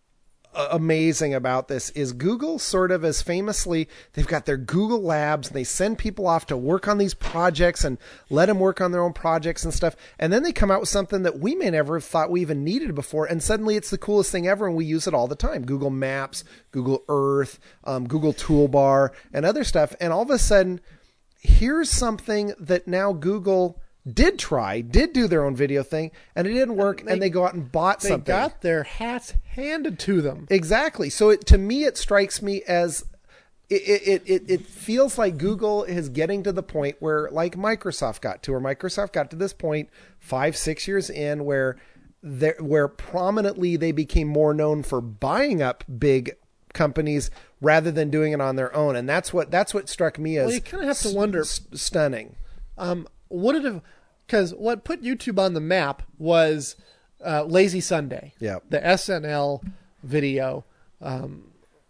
uh, amazing about this is Google sort of as famously, they've got their Google Labs, and they send people off to work on these projects and let them work on their own projects and stuff. And then they come out with something that we may never have thought we even needed before. And suddenly it's the coolest thing ever. And we use it all the time. Google Maps, Google Earth, um, Google Toolbar, and other stuff. And all of a sudden, here's something that now Google did try, did do their own video thing, and it didn't work, and they, And they- go out and bought They something. got their hats handed to them. Exactly. So it, to me, it strikes me as it, it, it, it feels like Google is getting to the point where, like Microsoft got to, or Microsoft got to this point five, six years in, where they where prominently they became more known for buying up big companies rather than doing it on their own, and that's what that's what struck me as Well, you kind of have to wonder, s- stunning. um, would it have? Because what put YouTube on the map was uh, Lazy Sunday, Yeah. the S N L video, um,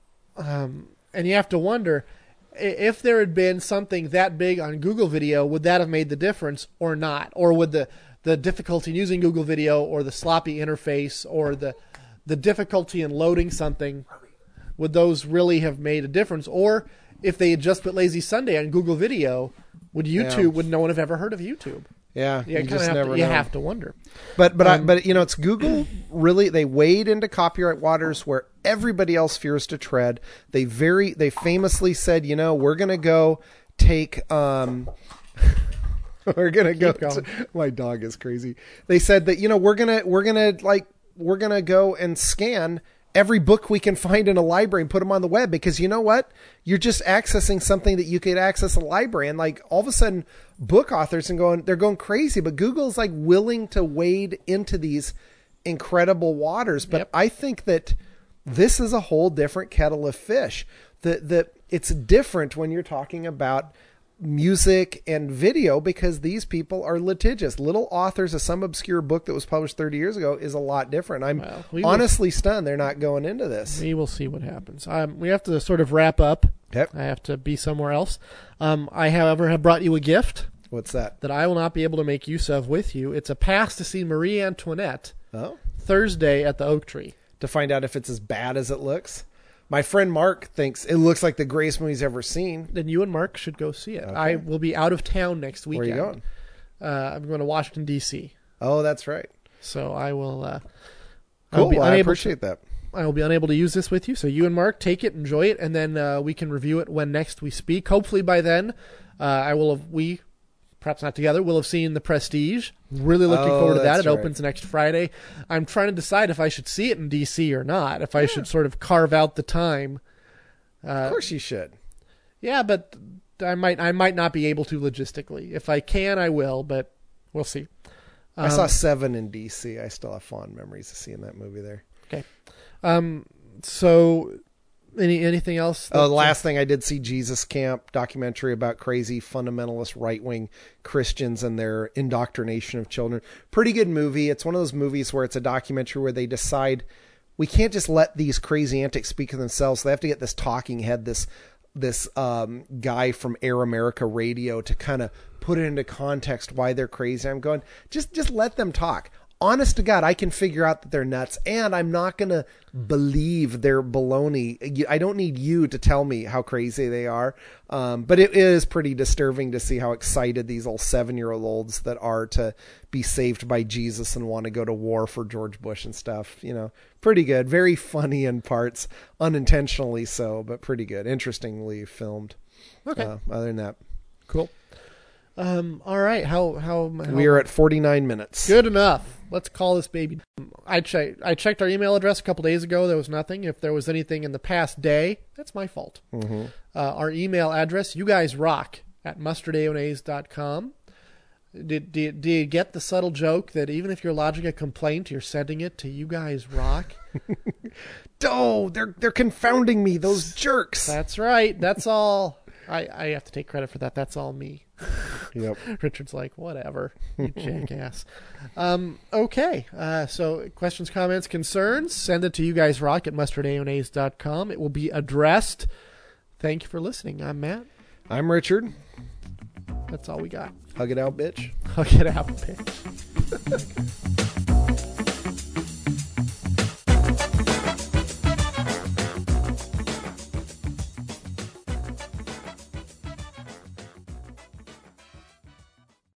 um, and you have to wonder i- if there had been something that big on Google Video, would that have made the difference or not, or would the the difficulty in using Google Video, or the sloppy interface, or the the difficulty in loading something, would those really have made a difference? Or if they had just put Lazy Sunday on Google Video, would YouTube, Yeah. would no one have ever heard of YouTube? Yeah, Yeah, you you, just have, never to, you know. have to wonder. But but I, Um, but you know, it's Google really, they wade into copyright waters where everybody else fears to tread. They very they famously said, you know, we're gonna go take um we're gonna go Keep going. to- my dog is crazy. They said that, you know, we're gonna we're gonna like we're gonna go and scan every book we can find in a library and put them on the web, because you know what? You're just accessing something that you could access in a library, and like all of a sudden book authors and going, they're going crazy, but Google's like willing to wade into these incredible waters. But Yep. I think that this is a whole different kettle of fish. That that it's different when you're talking about music and video, because these people are litigious. Little authors of some obscure book that was published thirty years ago is a lot different. I'm Well, we will- honestly stunned they're not going into this. We will see what happens. Um, we have to sort of wrap up. Okay. I have to be somewhere else. Um, I, however, have brought you a gift What's that? that I will not be able to make use of with you. It's a pass to see Marie Antoinette Oh, Thursday at the Oak Tree. to find out if it's as bad as it looks. My friend Mark thinks it looks like the greatest movie he's ever seen. Then you and Mark should go see it. I will be out of town next Where are weekend. you going? Uh, I'm going to Washington, D C Oh, that's right. So I will. Uh, I'll Cool. be Well, I unable appreciate that. I will be unable to use this with you. So you and Mark take it, enjoy it, and then uh, we can review it when next we speak. Hopefully by then, uh, I will have we, perhaps not together, will have seen The Prestige. Really looking Oh, forward to that. that's It right. opens next Friday. I'm trying to decide if I should see it in D C or not. If I should sort of carve out the time. Of course you should. Yeah, but I might I might not be able to logistically. If I can, I will, but we'll see. I saw Seven in D C. I still have fond memories of seeing that movie there. Okay. Um. So, any anything else? Oh, uh, the last thing I did see Jesus Camp documentary about crazy fundamentalist right wing Christians and their indoctrination of children. Pretty good movie. It's one of those movies where it's a documentary where they decide we can't just let these crazy antics speak for themselves. So they have to get this talking head, this this um, guy from Air America Radio to kind of put it into context why they're crazy. I'm going, just just let them talk. Honest to God, I can figure out that they're nuts, and I'm not going to believe their baloney. I don't need you to tell me how crazy they are. Um, but it is pretty disturbing to see how excited these old seven-year-olds that are to be saved by Jesus and want to go to war for George Bush and stuff. You know, pretty good. Very funny in parts, unintentionally so, but pretty good. Interestingly filmed. Okay. Uh, other than that, cool. Um, all right. How, how, how we are at forty-nine minutes. Good enough. Let's call this baby. I checked, I checked our email address a couple days ago. There was nothing. If there was anything in the past day, that's my fault. Mm-hmm. Uh, our email address, you guys rock at mustardayonaise dot com. Did, did, did you get the subtle joke that even if you're lodging a complaint, you're sending it to you guys rock? Oh, they're, they're confounding me. Those jerks. That's right. That's all. I, I have to take credit for that. That's all me. Yep. Richard's like, whatever, you jackass. Um, okay. Uh, so questions, comments, concerns, send it to you guys rock at mustardayonaise dot com. It will be addressed. Thank you for listening. I'm Matt. I'm Richard. That's all we got. Hug it out, bitch. Hug it out, bitch.